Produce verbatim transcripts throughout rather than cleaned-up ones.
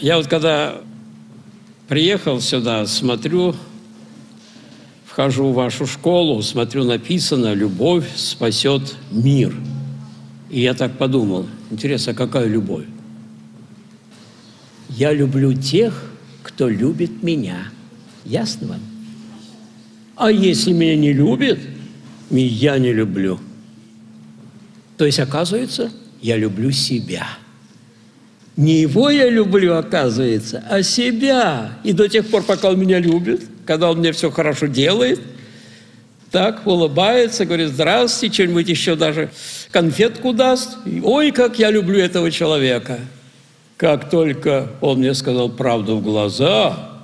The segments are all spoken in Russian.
Я вот когда приехал сюда, смотрю, вхожу в вашу школу, смотрю, написано «Любовь спасет мир». И я так подумал, интересно, какая любовь? Я люблю тех, кто любит меня. Ясно вам? А если меня не любит, я не люблю. То есть, оказывается, я люблю себя. Не его я люблю, оказывается, а себя. И до тех пор, пока он меня любит, когда он мне все хорошо делает, так улыбается, говорит: здравствуйте, что-нибудь еще даже конфетку даст. И, ой, как я люблю этого человека. Как только он мне сказал правду в глаза,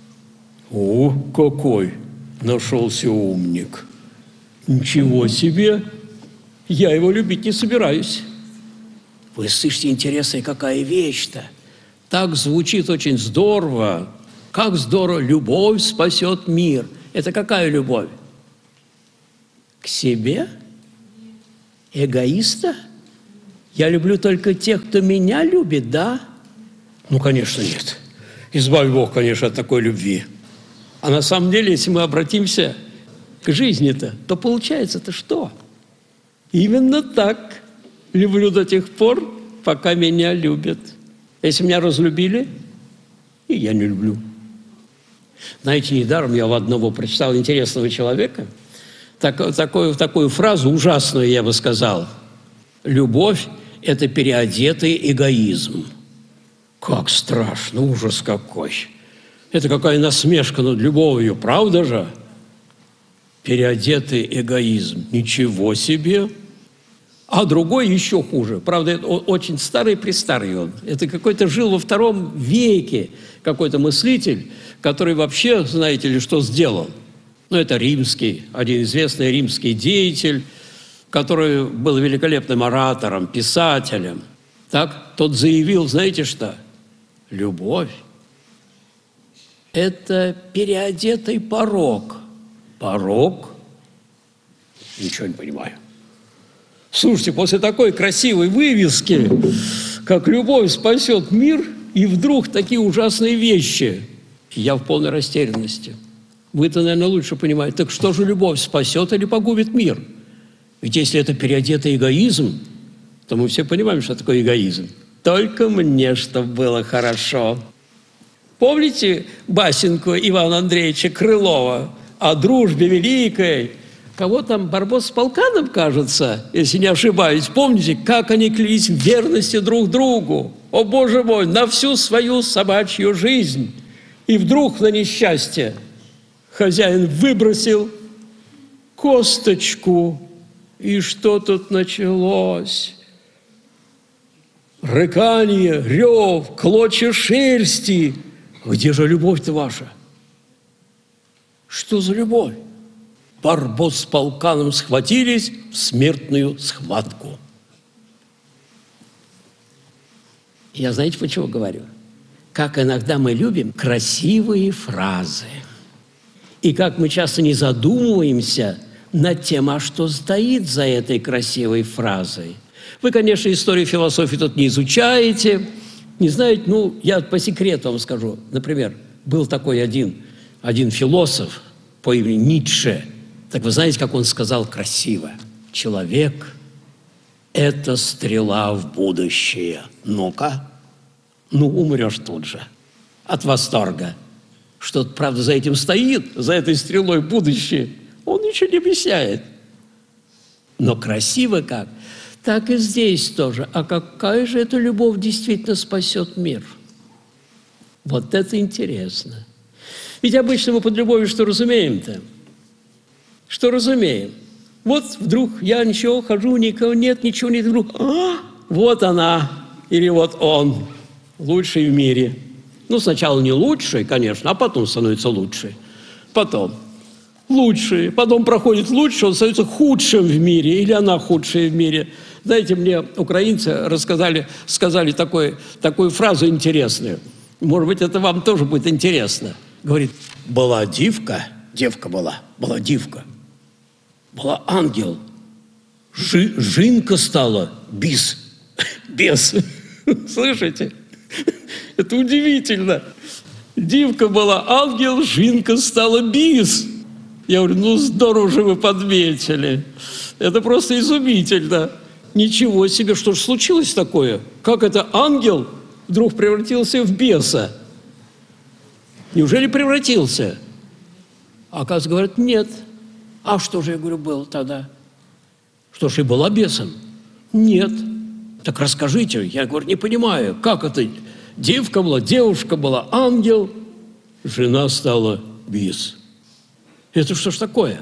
о, какой нашелся умник. Ничего себе, я его любить не собираюсь. Вы слышите, интересная какая вещь-то. Так звучит очень здорово. Как здорово, любовь спасет мир. Это какая любовь? К себе? Эгоиста? Я люблю только тех, кто меня любит, да? Ну, конечно, нет. Избавь Бог, конечно, от такой любви. А на самом деле, если мы обратимся к жизни-то, то получается-то что? Именно так. Люблю до тех пор, пока меня любят. Если меня разлюбили, и я не люблю. Знаете, недаром я в одного прочитал интересного человека, так, такую, такую фразу ужасную, я бы сказал. Любовь – это переодетый эгоизм. Как страшно, ужас какой. Это какая насмешка над любовью, правда же? Переодетый эгоизм. Ничего себе! А другой еще хуже. Правда, это очень старый-престарый он. Это какой-то жил во втором веке, какой-то мыслитель, который вообще, знаете ли, что сделал? Ну, это римский, один известный римский деятель, который был великолепным оратором, писателем. Так, тот заявил, знаете что? Любовь – это переодетый порок. Порок? Ничего не понимаю. Слушайте, после такой красивой вывески, как «Любовь спасет мир», и вдруг такие ужасные вещи. Я в полной растерянности. Вы-то, наверное, лучше понимаете. Так что же любовь, спасет или погубит мир? Ведь если это переодетый эгоизм, то мы все понимаем, что такое эгоизм. Только мне, чтобы было хорошо. Помните басенку Ивана Андреевича Крылова о дружбе великой? Кого там, Барбос с Полканом, кажется, если не ошибаюсь. Помните, как они клялись в верности друг другу? О, Боже мой, на всю свою собачью жизнь. И вдруг на несчастье хозяин выбросил косточку. И что тут началось? Рыканье, рев, клочья шерсти. Где же любовь-то ваша? Что за любовь? Барбос с Полканом схватились в смертную схватку. Я знаете, почему говорю? Как иногда мы любим красивые фразы. И как мы часто не задумываемся над тем, а что стоит за этой красивой фразой. Вы, конечно, историю философии тут не изучаете, не знаете, ну, я по секрету вам скажу. Например, был такой один, один философ по имени Ницше. Так вы знаете, как он сказал красиво? Человек – это стрела в будущее. Ну-ка, ну умрешь тут же от восторга. Что-то, правда, за этим стоит, за этой стрелой в будущее. Он ничего не объясняет. Но красиво как? Так и здесь тоже. А какая же эта любовь действительно спасет мир? Вот это интересно. Ведь обычно мы под любовью что разумеем-то? Что разумеем? Вот вдруг я ничего, хожу, никого нет, ничего нет, вдруг, а, вот она или вот он, лучший в мире. Ну, сначала не лучший, конечно, а потом становится лучший. Потом лучший, потом проходит лучший, он становится худшим в мире, или она худшая в мире. Знаете, мне украинцы рассказали, сказали такой, такую фразу интересную. Может быть, это вам тоже будет интересно. Говорит, была дивка, девка была, была дивка. Была ангел, Жи, жинка стала бис, бес. Слышите? Это удивительно. Дивка была ангел, жинка стала бис. Я говорю, ну здорово же вы подметили. Это просто изумительно. Ничего себе, что же случилось такое? Как это ангел вдруг превратился в беса? Неужели превратился? А оказывается, говорят, нет. А что же, я говорю, было тогда? Что ж, и была бесом? Нет. Так расскажите, я говорю, не понимаю, как это? Девка была, девушка была, ангел, жена стала бис. Это что ж такое?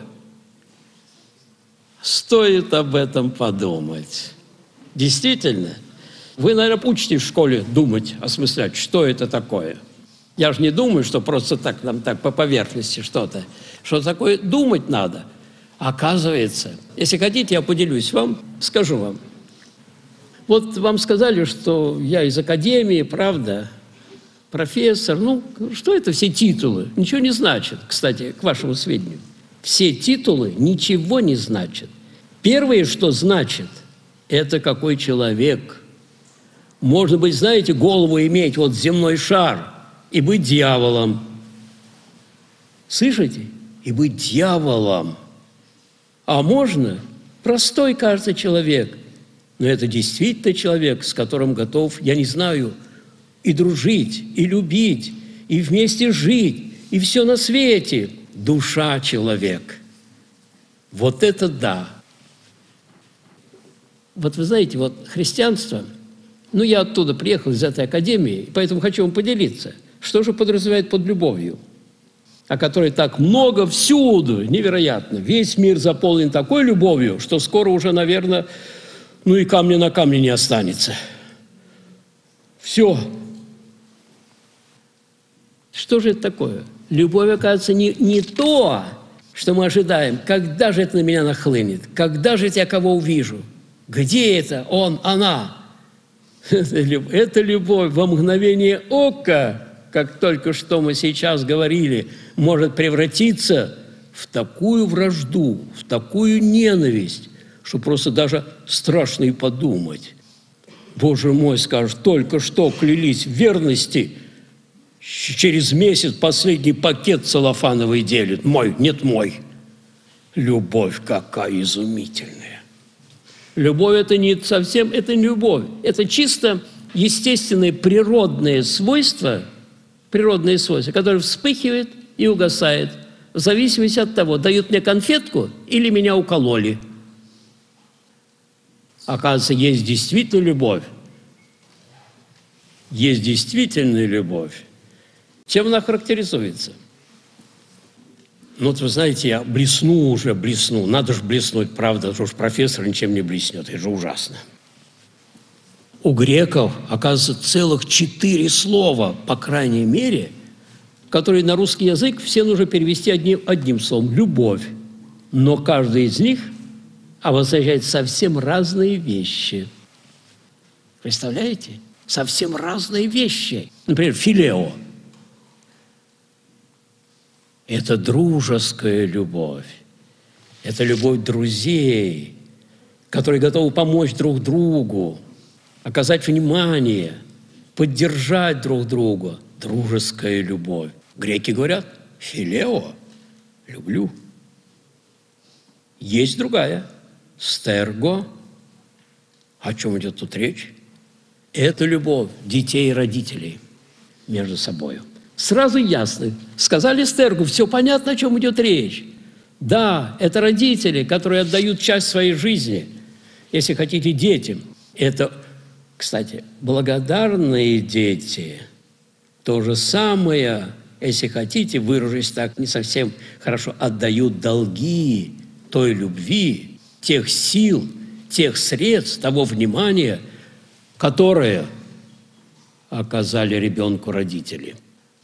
Стоит об этом подумать. Действительно, вы, наверное, учитесь в школе думать, осмыслять, что это такое. Я же не думаю, что просто так, нам так по поверхности что-то. Что такое думать надо. Оказывается, если хотите, я поделюсь вам, скажу вам. Вот вам сказали, что я из академии, правда, профессор. Ну, что это все титулы? Ничего не значит, кстати, к вашему сведению. Все титулы ничего не значат. Первое, что значит, это какой человек. Можно быть, знаете, голову иметь, вот земной шар, и быть дьяволом. Слышите? И быть дьяволом. А можно простой, кажется, человек. Но это действительно человек, с которым готов, я не знаю, и дружить, и любить, и вместе жить, и все на свете. Душа человек. Вот это да. Вот вы знаете, вот христианство, ну я оттуда приехал, из этой академии, поэтому хочу вам поделиться, что же подразумевает под любовью, о которой так много всюду, невероятно. Весь мир заполнен такой любовью, что скоро уже, наверное, ну и камня на камне не останется. Все. Что же это такое? Любовь, оказывается, не, не то, что мы ожидаем. Когда же это на меня нахлынет? Когда же я кого увижу? Где это? Он, она. Это любовь во мгновение ока, как только что мы сейчас говорили, может превратиться в такую вражду, в такую ненависть, что просто даже страшно и подумать. Боже мой, скажешь, только что клялись в верности, через месяц последний пакет целлофановый делит. Мой, нет мой. Любовь какая изумительная. Любовь – это не совсем, это не любовь. Это чисто естественное природное свойство, природное свойство, которое вспыхивает и угасает, в зависимости от того, дают мне конфетку или меня укололи. Оказывается, есть действительно любовь. Есть действительная любовь. Чем она характеризуется? Ну, вот вы знаете, я блесну уже, блесну. Надо же блеснуть, правда, что уж профессор ничем не блеснет. Это же ужасно. У греков, оказывается, целых четыре слова, по крайней мере, которые на русский язык все нужно перевести одним, одним словом – любовь. Но каждый из них обозначает совсем разные вещи. Представляете? Совсем разные вещи. Например, филео. Это дружеская любовь. Это любовь друзей, которые готовы помочь друг другу, оказать внимание, поддержать друг друга. Дружеская любовь. Греки говорят «филео» – «люблю». Есть другая – «стерго». О чем идет тут речь? Это любовь детей и родителей между собой. Сразу ясно. Сказали стергу, все понятно, о чем идет речь. Да, это родители, которые отдают часть своей жизни, если хотите, детям. Это, кстати, благодарные дети. То же самое, если хотите, выражусь так не совсем хорошо, отдают долги той любви, тех сил, тех средств, того внимания, которое оказали ребенку родители.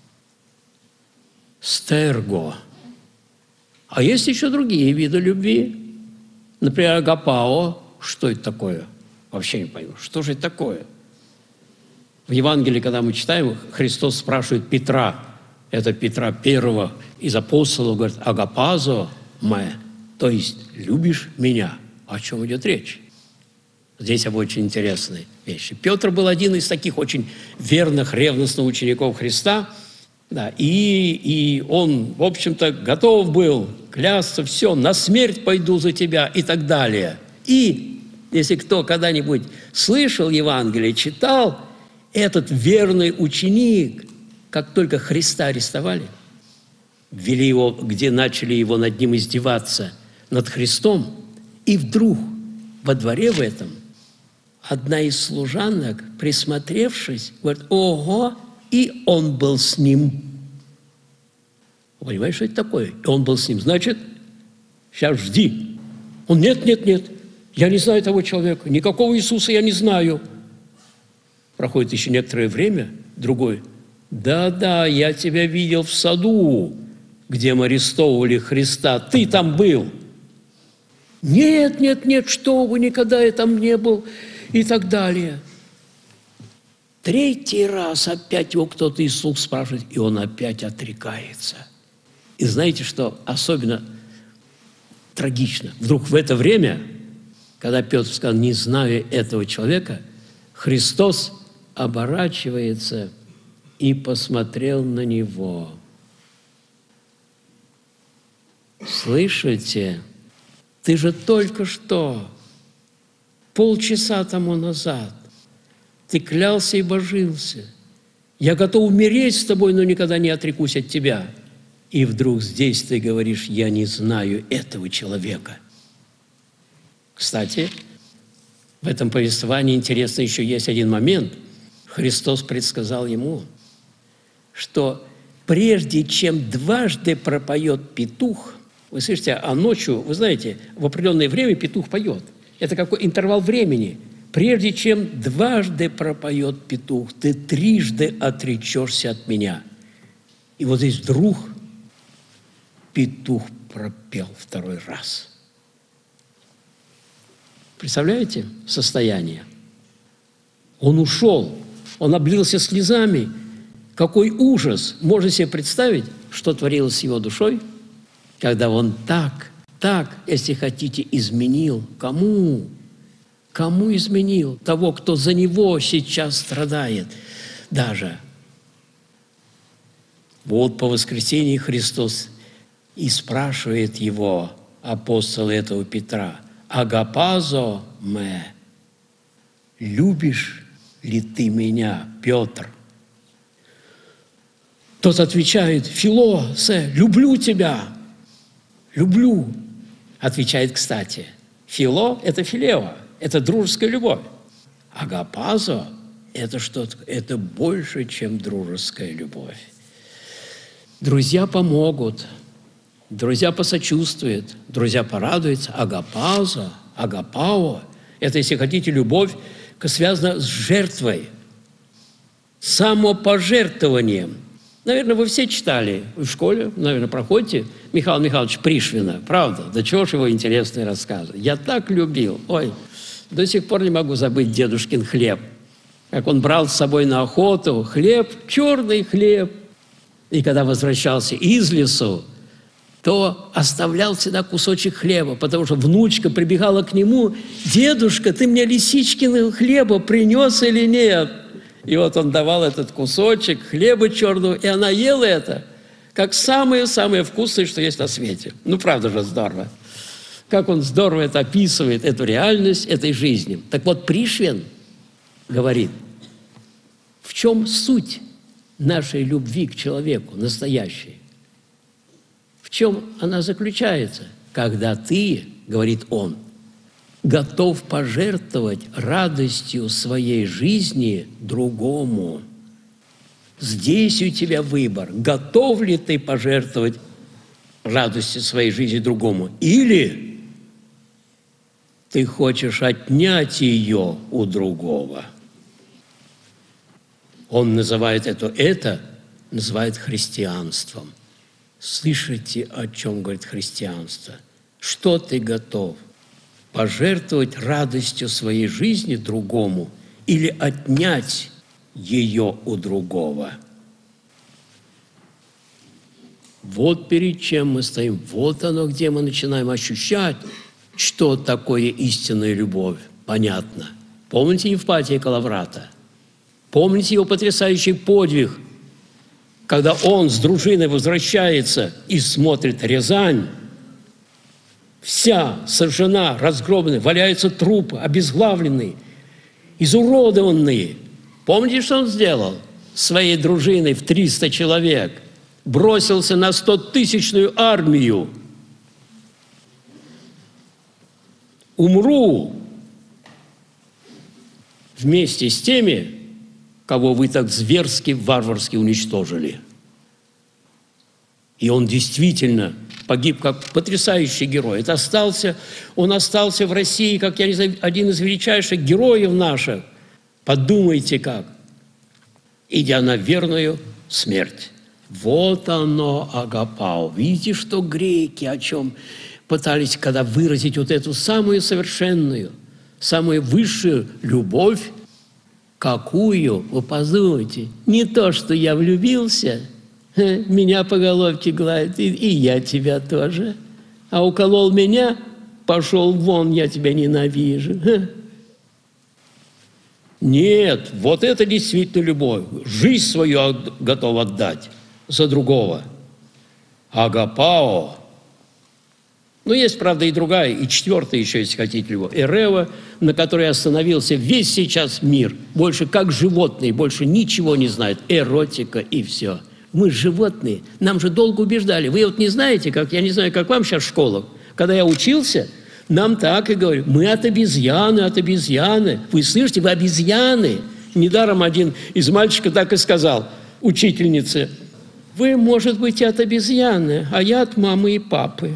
Стерго. А есть еще другие виды любви. Например, агапао. Что это такое? Вообще не пойму. Что же это такое? В Евангелии, когда мы читаем, Христос спрашивает Петра, это Петра первого из апостолов, говорит, агапазо ме, то есть любишь меня. О чем идет речь? Здесь об очень интересной вещи. Петр был один из таких очень верных, ревностных учеников Христа, да, и, и он, в общем-то, готов был клясться, все, на смерть пойду за тебя и так далее. И если кто когда-нибудь слышал Евангелие, читал, этот верный ученик, как только Христа арестовали, ввели его, где начали его над ним издеваться, над Христом, и вдруг во дворе в этом одна из служанок, присмотревшись, говорит: ого, и он был с ним. Вы понимаете, что это такое? И он был с ним. Значит, сейчас жди. Он: нет, нет, нет, я не знаю того человека, никакого Иисуса я не знаю. Проходит еще некоторое время, другой: да-да, я тебя видел в саду, где мы арестовывали Христа, ты там был. Нет, нет, нет, что вы, никогда я там не был, и так далее. Третий раз опять его кто-то из слуг спрашивает, и он опять отрекается. И знаете, что особенно трагично? Вдруг в это время, когда Петр сказал: не знаю этого человека, Христос оборачивается и посмотрел на него. Слышите? Ты же только что, полчаса тому назад, ты клялся и божился. Я готов умереть с тобой, но никогда не отрекусь от тебя. И вдруг здесь ты говоришь: я не знаю этого человека. Кстати, в этом повествовании интересно еще есть один момент. Христос предсказал ему, что прежде чем дважды пропоет петух, вы слышите, а ночью, вы знаете, в определенное время петух поет. Это какой интервал времени. Прежде чем дважды пропоет петух, ты трижды отречешься от меня. И вот здесь вдруг петух пропел второй раз. Представляете состояние? Он ушел, он облился слезами. Какой ужас! Можно себе представить, что творилось с его душой, когда он так, так, если хотите, изменил. Кому? Кому изменил? Того, кто за него сейчас страдает даже. Вот по воскресенье Христос и спрашивает его, апостола этого Петра: «Агапазо ме, любишь ли ты меня, Петр?» Тот отвечает: «Фило, се, люблю тебя». «Люблю», отвечает, кстати. Фило – это филео, это дружеская любовь. Агапазо – это что-то, это больше, чем дружеская любовь. Друзья помогут, друзья посочувствуют, друзья порадуются. Агапазо, агапао – это, если хотите, любовь, связана с жертвой, самопожертвованием. Наверное, вы все читали в школе, наверное, проходите Михаила Михайловича Пришвина, правда? Да чего ж его интересные рассказы. Я так любил. Ой, до сих пор не могу забыть дедушкин хлеб. Как он брал с собой на охоту хлеб, черный хлеб. И когда возвращался из лесу, то оставлял всегда кусочек хлеба, потому что внучка прибегала к нему: «Дедушка, ты мне лисичкиного хлеба принес или нет?» И вот он давал этот кусочек хлеба черного, и она ела это, как самое-самое вкусное, что есть на свете. Ну, правда же здорово. Как он здорово это описывает, эту реальность этой жизни. Так вот, Пришвин говорит, в чем суть нашей любви к человеку, настоящей? В чем она заключается? Когда ты, говорит он, готов пожертвовать радостью своей жизни другому. Здесь у тебя выбор, готов ли ты пожертвовать радостью своей жизни другому, или ты хочешь отнять ее у другого. Он называет это, это называет христианством. Слышите, о чем говорит христианство? Что ты готов? Пожертвовать радостью своей жизни другому или отнять ее у другого. Вот перед чем мы стоим. Вот оно, где мы начинаем ощущать, что такое истинная любовь. понятно. Помните Евпатия Калаврата? Помните его потрясающий подвиг, когда он с дружиной возвращается и смотрит Рязань, вся сожжена, разгроблена, валяются трупы, обезглавленные, изуродованные. Помните, что он сделал? Своей дружиной в триста человек бросился на стотысячную армию. Умру вместе с теми, кого вы так зверски, варварски уничтожили. И он действительно погиб как потрясающий герой. Это остался, он остался в России, как, я не знаю, один из величайших героев наших. Подумайте как. Идя на верную смерть. Вот оно, агапао. Видите, что греки о чем пытались, когда выразить вот эту самую совершенную, самую высшую любовь. Какую? Вы подумайте. Не то, что я влюбился, меня по головке гладит, и, и я тебя тоже. А уколол меня, пошел вон, я тебя ненавижу. Нет, вот это действительно любовь. Жизнь свою готов отдать за другого. Агапао. Но есть, правда, и другая, и четвертая еще, если хотите, его. Эрева, на которой остановился весь сейчас мир. Больше как животные, больше ничего не знает. Эротика и все. Мы животные. Нам же долго убеждали. Вы вот не знаете, как, я не знаю, как вам сейчас в школах. Когда я учился, нам так и говорят. Мы от обезьяны, от обезьяны. Вы слышите, вы обезьяны. Недаром один из мальчиков так и сказал учительнице. Вы, может быть, от обезьяны, а я от мамы и папы.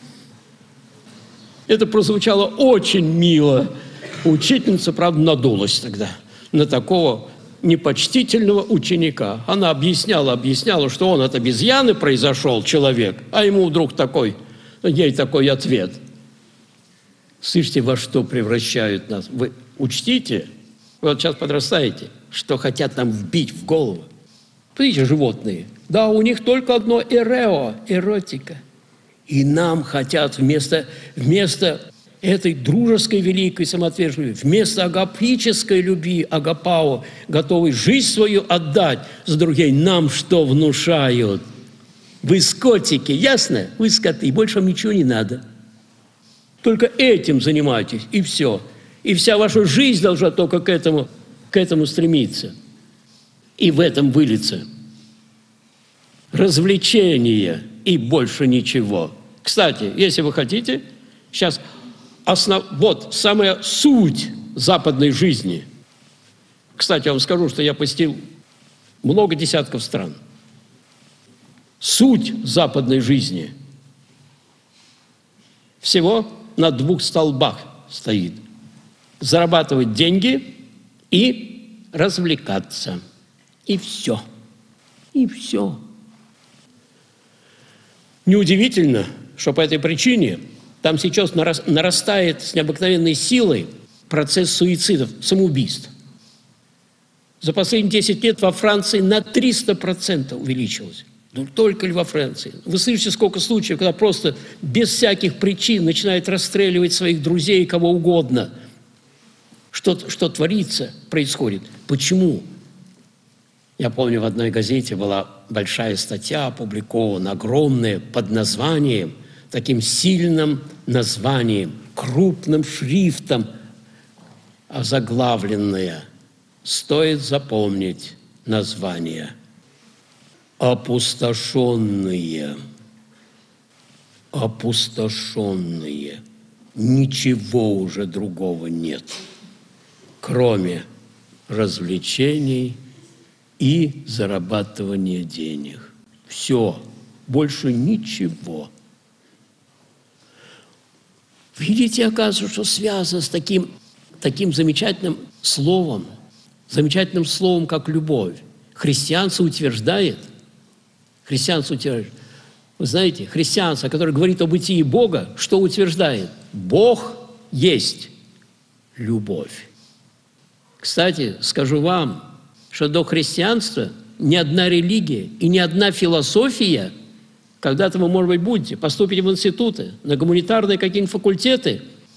Это прозвучало очень мило. Учительница, правда, надулась тогда на такого непочтительного ученика. Она объясняла, объясняла, что он от обезьяны произошел, человек, а ему вдруг такой, ей такой ответ. Слышите, во что превращают нас? Вы учтите, вы вот сейчас подрастаете, что хотят нам вбить в голову. Видите, животные. Да, у них только одно эрео, эротика. И нам хотят вместо, вместо этой дружеской великой самоотверженной, вместо агапической любви, агапао, готовый жизнь свою отдать за других, нам что внушают? Вы скотики, ясно? Вы скоты, больше вам ничего не надо. Только этим занимайтесь, и все. И вся ваша жизнь должна только к этому, к этому стремиться. И в этом вылиться. Развлечение и больше ничего. Кстати, если вы хотите, сейчас основ... вот самая суть западной жизни. Кстати, я вам скажу, что я посетил много десятков стран. Суть западной жизни всего на двух столбах стоит. Зарабатывать деньги и развлекаться. И все. И все. Неудивительно, что по этой причине там сейчас нарастает с необыкновенной силой процесс суицидов, самоубийств. За последние десять лет во Франции на триста процентов увеличилось. Ну, только ли во Франции? Вы слышите, сколько случаев, когда просто без всяких причин начинают расстреливать своих друзей, кого угодно. Что, что творится, происходит. Почему? Я помню, в одной газете была большая статья опубликована, огромная, под названием, таким сильным названием, крупным шрифтом, озаглавленная. Стоит запомнить название. Опустошенные. Опустошенные. Ничего уже другого нет, кроме развлечений и зарабатывания денег. Все. Больше ничего. Видите, оказывается, что связано с таким, таким замечательным словом, замечательным словом, как любовь. Христианство утверждает, христианство утверждает, вы знаете, христианство, которое говорит о бытии Бога, что утверждает? Бог есть любовь. Кстати, скажу вам, что до христианства ни одна религия и ни одна философия, когда-то вы, может быть, будете, поступите в институты, на гуманитарные какие-нибудь факультеты,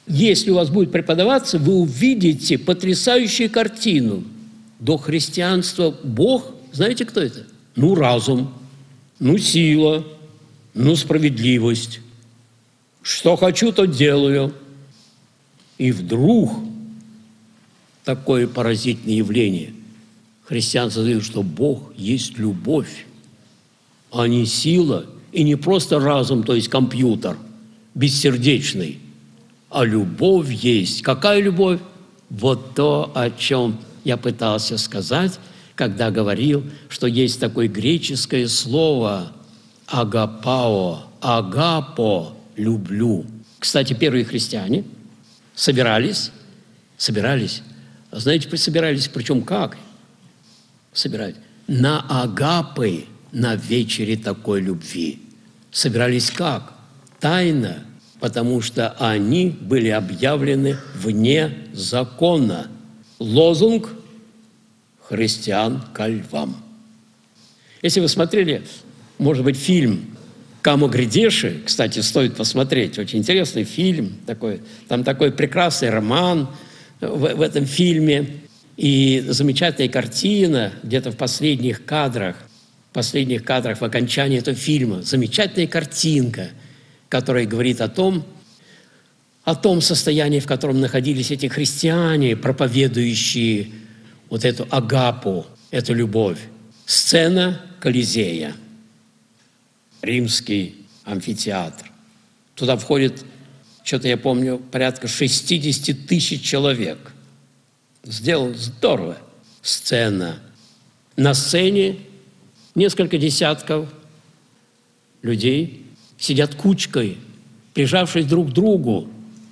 Если у вас будет преподаваться, вы увидите потрясающую картину. До христианства Бог, знаете, кто это? Ну, разум, ну, сила, ну, справедливость. Что хочу, то делаю. И вдруг такое поразительное явление. Христианство говорит, что Бог есть любовь, а не сила, и не просто разум, то есть компьютер, бессердечный, а любовь есть. Какая любовь? Вот то, о чем я пытался сказать, когда говорил, что есть такое греческое слово «агапао», «агапо», «люблю». Кстати, первые христиане собирались, собирались, знаете, собирались, причем как? Собирались на агапы, на вечере такой любви. Собирались как? Тайно, потому что они были объявлены вне закона. Лозунг «Христиан ко львам». Если вы смотрели, может быть, фильм «Камо Грядеши», кстати, стоит посмотреть, очень интересный фильм, такой, там такой прекрасный роман в, в этом фильме, и замечательная картина где-то в последних кадрах, в последних кадрах в окончании этого фильма, замечательная картинка, которая говорит о том, о том состоянии, в котором находились эти христиане, проповедующие вот эту агапу, эту любовь. Сцена Колизея, римский амфитеатр. Туда входит, что-то я помню, порядка шестьдесят тысяч человек. Сделано здорово. Сцена. На сцене несколько десятков людей сидят кучкой, прижавшись друг к другу.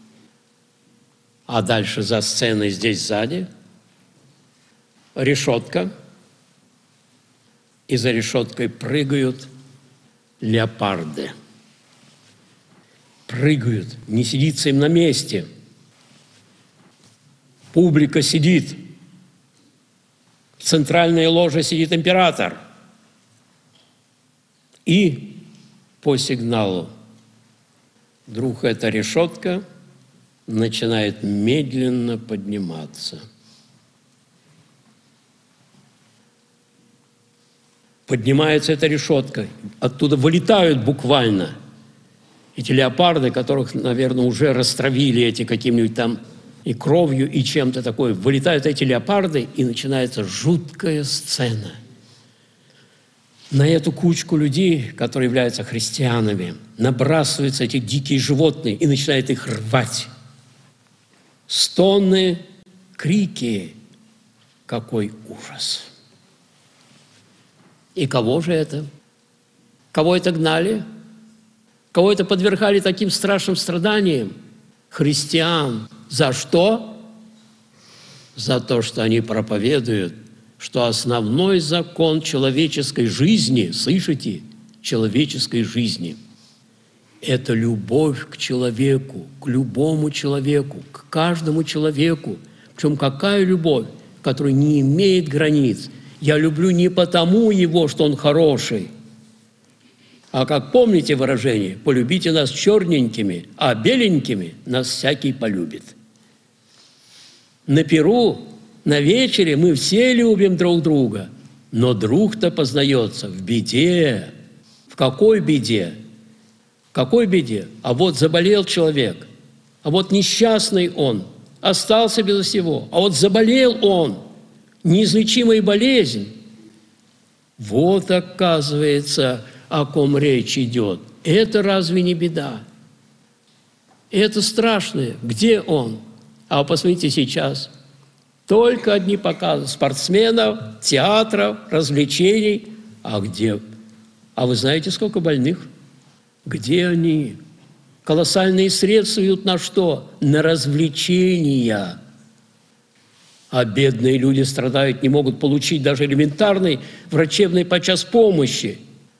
А дальше за сценой, здесь сзади, решетка. И за решеткой прыгают леопарды. Прыгают, не сидится им на месте. Публика сидит. В центральной ложе сидит император. И по сигналу вдруг эта решетка начинает медленно подниматься. Поднимается эта решетка, оттуда вылетают буквально эти леопарды, которых, наверное, уже растравили эти каким-нибудь там и кровью, и чем-то такое. Вылетают эти леопарды, и начинается жуткая сцена. На эту кучку людей, которые являются христианами, набрасываются эти дикие животные и начинают их рвать. Стоны, крики. Какой ужас! И кого же это? Кого это гнали? Кого это подвергали таким страшным страданиям? Христиан. За что? За то, что они проповедуют, что основной закон человеческой жизни, слышите, человеческой жизни, это любовь к человеку, к любому человеку, к каждому человеку. Причем какая любовь, которая не имеет границ. Я люблю не потому его, что он хороший, а, как помните выражение, полюбите нас черненькими, а беленькими нас всякий полюбит. На пиру, на вечере мы все любим друг друга, но друг-то познается в беде. В какой беде? В какой беде? А вот заболел человек, а вот несчастный он, остался без всего, а вот заболел он, неизлечимая болезнь. Вот, оказывается, о ком речь идет. Это разве не беда? Это страшное. Где он? А посмотрите сейчас. Только одни показы спортсменов, театров, развлечений. А где? А вы знаете, сколько больных? Где они? Колоссальные средства идут на что? На развлечения. А бедные люди страдают, не могут получить даже элементарной врачебной подчас помощи.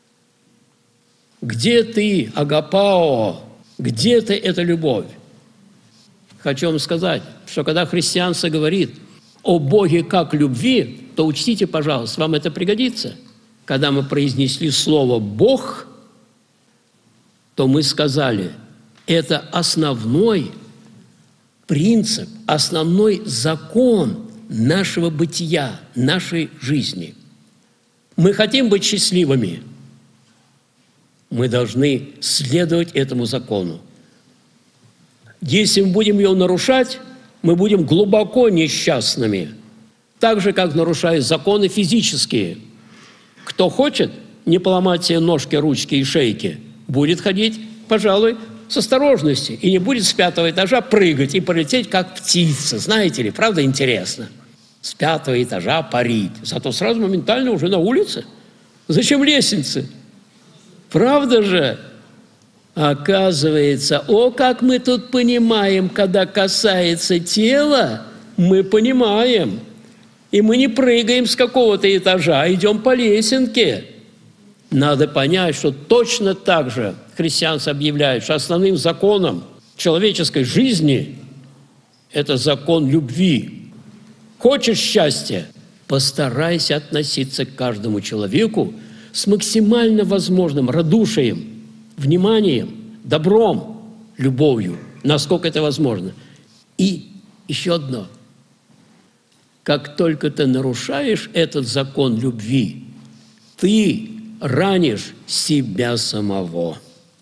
Где ты, агапао? Где ты, эта любовь? Хочу вам сказать, что когда христианство говорит о Боге как любви, то учтите, пожалуйста, вам это пригодится. Когда мы произнесли слово «Бог», то мы сказали, это основной, принцип, основной закон нашего бытия, нашей жизни. Мы хотим быть счастливыми. Мы должны следовать этому закону. Если мы будем его нарушать, мы будем глубоко несчастными. Так же, как нарушая законы физические. Кто хочет не поломать себе ножки, ручки и шейки, будет ходить, пожалуй, с осторожностью и не будет с пятого этажа прыгать и полететь, как птица. Знаете ли, правда интересно? С пятого этажа парить. Зато сразу моментально уже на улице. Зачем лестницы? Правда же? Оказывается, о, как мы тут понимаем, когда касается тела, мы понимаем. И мы не прыгаем с какого-то этажа, а идем по лесенке. Надо понять, что точно так же христианство объявляет, что основным законом человеческой жизни – это закон любви. Хочешь счастья? Постарайся относиться к каждому человеку с максимально возможным радушием, вниманием, добром, любовью, насколько это возможно. И еще одно. Как только ты нарушаешь этот закон любви, ты ранишь себя самого.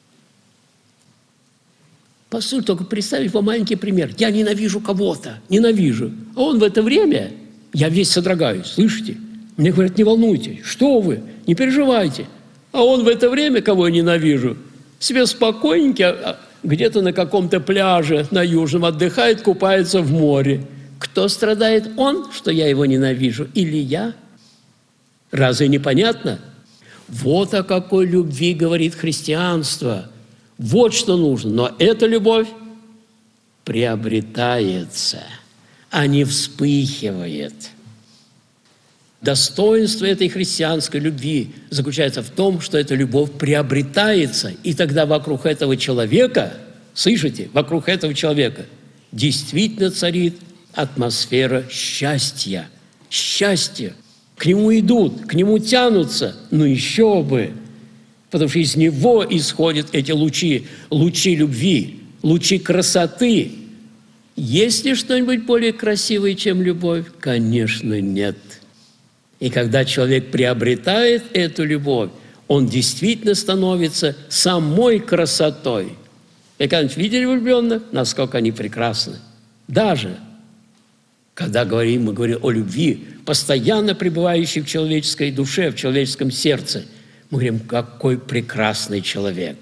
Послушай, только представить вам маленький пример. Я ненавижу кого-то, ненавижу. А он в это время, я весь содрогаюсь, слышите? Мне говорят, не волнуйтесь, что вы, не переживайте. А он в это время, кого я ненавижу, себе спокойненько где-то на каком-то пляже на Южном отдыхает, купается в море. Кто страдает? Он, что я его ненавижу, или я? Разве непонятно? Вот о какой любви говорит христианство. Вот что нужно. Но эта любовь приобретается, а не вспыхивает. Достоинство этой христианской любви заключается в том, что эта любовь приобретается, и тогда вокруг этого человека, слышите, вокруг этого человека действительно царит атмосфера счастья. Счастье. К нему идут, к нему тянутся, ну еще бы. Потому что из него исходят эти лучи, лучи любви, лучи красоты. Есть ли что-нибудь более красивое, чем любовь? Конечно, нет. И когда человек приобретает эту любовь, он действительно становится самой красотой. Вы когда-нибудь видели влюбленных? Насколько они прекрасны. Даже когда говорим, мы говорим о любви, постоянно пребывающей в человеческой душе, в человеческом сердце, мы говорим, какой прекрасный человек.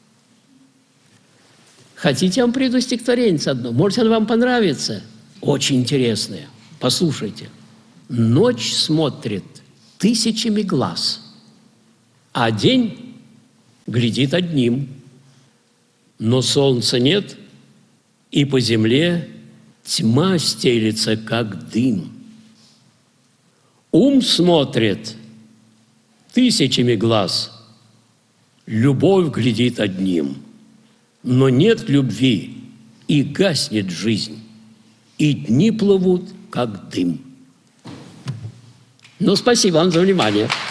Хотите, я вам приведу стихотворение одно? Может, оно вам понравится? Очень интересное. Послушайте. Ночь смотрит тысячами глаз, а день глядит одним. Но солнца нет, и по земле тьма стелется, как дым. Ум смотрит тысячами глаз, любовь глядит одним. Но нет любви, и гаснет жизнь, и дни плывут, как дым. Ну, спасибо вам за внимание.